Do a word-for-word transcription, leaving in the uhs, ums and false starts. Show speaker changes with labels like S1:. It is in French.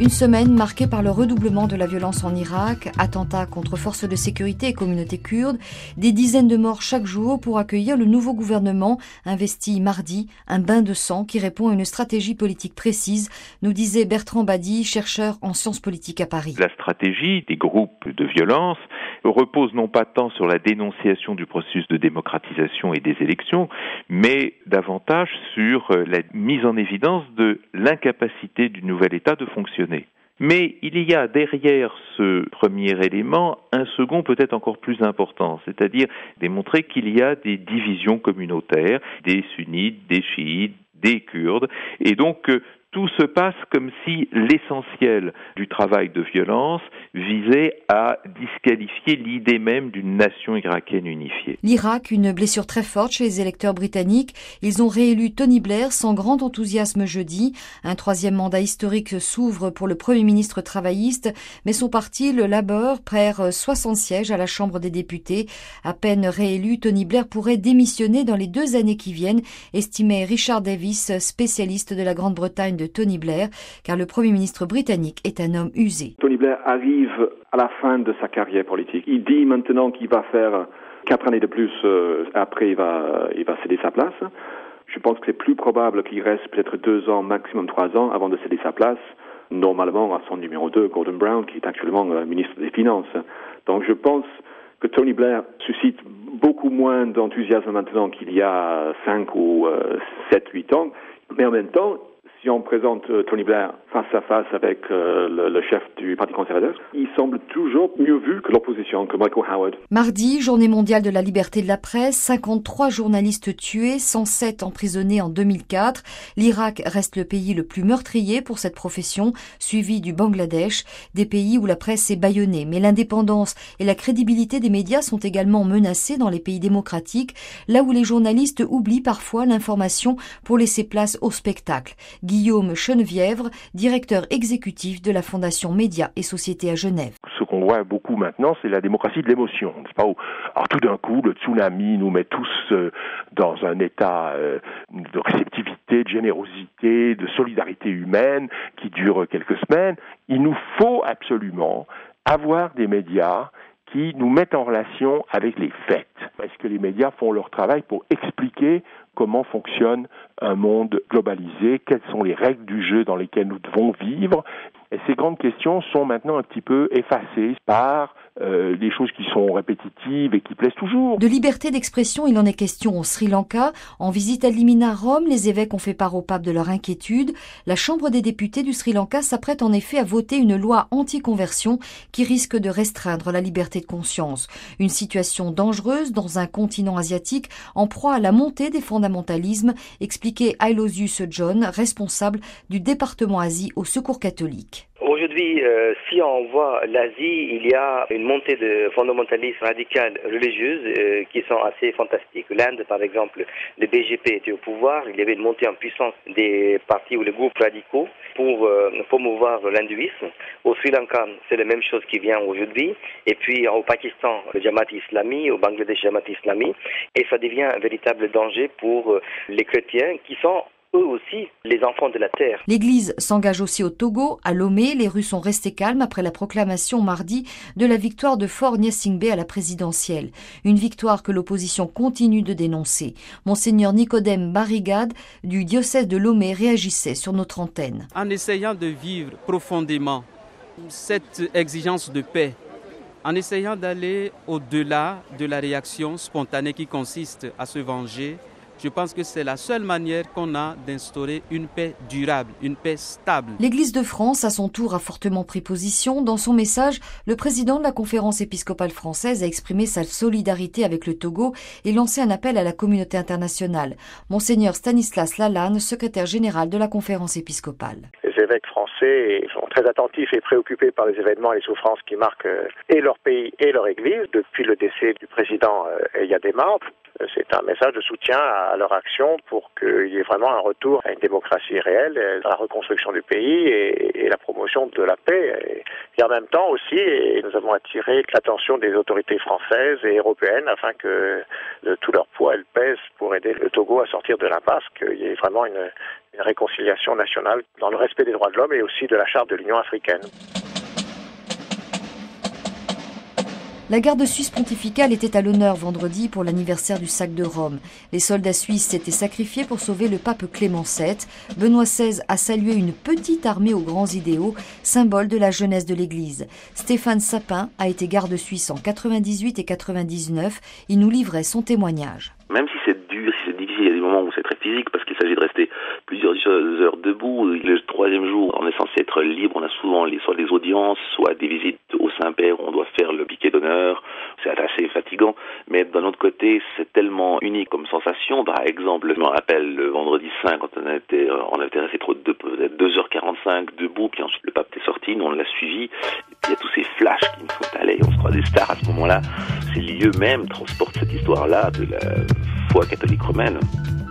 S1: Une semaine marquée par le redoublement de la violence en Irak, attentats contre forces de sécurité et communautés kurdes, des dizaines de morts chaque jour pour accueillir le nouveau gouvernement investi mardi, un bain de sang qui répond à une stratégie politique précise, nous disait Bertrand Badi, chercheur en sciences politiques à Paris.
S2: La stratégie des groupes de violence repose non pas tant sur la dénonciation du processus de démocratisation et des élections, mais davantage sur la mise en évidence de l'incapacité du nouvel État de fonctionner. Mais il y a derrière ce premier élément un second peut-être encore plus important, c'est-à-dire démontrer qu'il y a des divisions communautaires, des sunnites, des chiites, des kurdes, et donc tout se passe comme si l'essentiel du travail de violence visait à disqualifier l'idée même d'une nation irakienne unifiée.
S1: L'Irak, une blessure très forte chez les électeurs britanniques. Ils ont réélu Tony Blair sans grand enthousiasme jeudi. Un troisième mandat historique s'ouvre pour le Premier ministre travailliste, mais son parti, le Labour, perd soixante sièges à la Chambre des députés. À peine réélu, Tony Blair pourrait démissionner dans les deux années qui viennent, estimait Richard Davis, spécialiste de la Grande-Bretagne de Tony Blair, car le Premier ministre britannique est un homme usé.
S3: Tony Blair arrive à la fin de sa carrière politique. Il dit maintenant qu'il va faire quatre années de plus, euh, après il va, il va céder sa place. Je pense que c'est plus probable qu'il reste peut-être deux ans, maximum trois ans, avant de céder sa place, normalement à son numéro deux, Gordon Brown, qui est actuellement euh, ministre des Finances. Donc je pense que Tony Blair suscite beaucoup moins d'enthousiasme maintenant qu'il y a cinq ou euh, sept, huit ans, mais en même temps, si on présente Tony Blair face à face avec euh, le, le chef du Parti conservateur, il semble toujours mieux vu que l'opposition, que Michael Howard.
S1: Mardi, journée mondiale de la liberté de la presse, cinquante-trois journalistes tués, cent sept emprisonnés en deux mille quatre. L'Irak reste le pays le plus meurtrier pour cette profession, suivi du Bangladesh, des pays où la presse est bâillonnée. Mais l'indépendance et la crédibilité des médias sont également menacées dans les pays démocratiques, là où les journalistes oublient parfois l'information pour laisser place au spectacle. Guillaume Chenevièvre, directeur exécutif de la Fondation Médias et Société à Genève.
S4: Ce qu'on voit beaucoup maintenant, c'est la démocratie de l'émotion. C'est pas où, alors tout d'un coup, le tsunami nous met tous euh, dans un état euh, de réceptivité, de générosité, de solidarité humaine qui dure quelques semaines. Il nous faut absolument avoir des médias qui nous mettent en relation avec les faits. Est-ce que les médias font leur travail pour expliquer comment fonctionne un monde globalisé, quelles sont les règles du jeu dans lesquelles nous devons vivre? Et ces grandes questions sont maintenant un petit peu effacées par euh, des choses qui sont répétitives et qui plaisent toujours.
S1: De liberté d'expression, il en est question au Sri Lanka. En visite à Limina, Rome, les évêques ont fait part au pape de leur inquiétude. La Chambre des députés du Sri Lanka s'apprête en effet à voter une loi anti-conversion qui risque de restreindre la liberté de conscience. Une situation dangereuse dans un continent asiatique en proie à la montée des fondamentalismes, expliquait Ailosius John, responsable du département Asie au Secours catholique.
S5: Aujourd'hui, euh, si on voit l'Asie, il y a une montée de fondamentalisme radical religieuse euh, qui sont assez fantastiques. L'Inde, par exemple, le B J P était au pouvoir, il y avait une montée en puissance des partis ou les groupes radicaux pour euh, promouvoir l'hindouisme. Au Sri Lanka, c'est la même chose qui vient aujourd'hui. Et puis au Pakistan, le Jamaat Islami, au Bangladesh, Jamaat Islami. Et ça devient un véritable danger pour les chrétiens qui sont eux aussi, les enfants de la terre.
S1: L'Église s'engage aussi au Togo. À Lomé, les rues sont restées calmes après la proclamation mardi de la victoire de Faure Gnassingbé à la présidentielle. Une victoire que l'opposition continue de dénoncer. Monseigneur Nicodème Barrigade du diocèse de Lomé réagissait sur notre antenne.
S6: En essayant de vivre profondément cette exigence de paix, en essayant d'aller au-delà de la réaction spontanée qui consiste à se venger, je pense que c'est la seule manière qu'on a d'instaurer une paix durable, une paix stable.
S1: L'Église de France, à son tour, a fortement pris position. Dans son message, le président de la Conférence épiscopale française a exprimé sa solidarité avec le Togo et lancé un appel à la communauté internationale. Monseigneur Stanislas Lalanne, secrétaire général de la Conférence épiscopale.
S7: Les évêques français sont très attentifs et préoccupés par les événements et les souffrances qui marquent et leur pays et leur Église depuis le décès du président Eyadema. C'est un message de soutien à leur action pour qu'il y ait vraiment un retour à une démocratie réelle, à la reconstruction du pays et, et la promotion de la paix. Et en même temps aussi, et nous avons attiré l'attention des autorités françaises et européennes afin que de tout leur poids elles pèsent pour aider le Togo à sortir de l'impasse, qu'il y ait vraiment une, une réconciliation nationale dans le respect des droits de l'homme et aussi de la charte de l'Union africaine.
S1: La garde suisse pontificale était à l'honneur vendredi pour l'anniversaire du sac de Rome. Les soldats suisses s'étaient sacrifiés pour sauver le pape Clément sept. Benoît seize a salué une petite armée aux grands idéaux, symbole de la jeunesse de l'Église. Stéphane Sapin a été garde suisse en quatre-vingt-dix-huit et quatre-vingt-dix-neuf. Il nous livrait son témoignage.
S8: Même si c'est dur, si c'est difficile, il y a des moments où c'est très physique parce qu'il s'agit de rester plusieurs heures debout. Le troisième jour, on est censé être libre. On a souvent les, soit des audiences, soit des visites au Saint-Père où on doit faire le piquet d'honneur. C'est assez fatigant. Mais d'un autre côté, c'est tellement unique comme sensation. Par exemple, je me rappelle le vendredi saint quand on était, on était resté trop de peut-être deux heures quarante-cinq debout. Puis ensuite le pape est sorti, nous on l'a suivi. Et puis il y a tous ces flashs qui nous font aller. On se croit des stars à ce moment-là. Ces lieux même transportent cette histoire-là de la foi catholique romaine.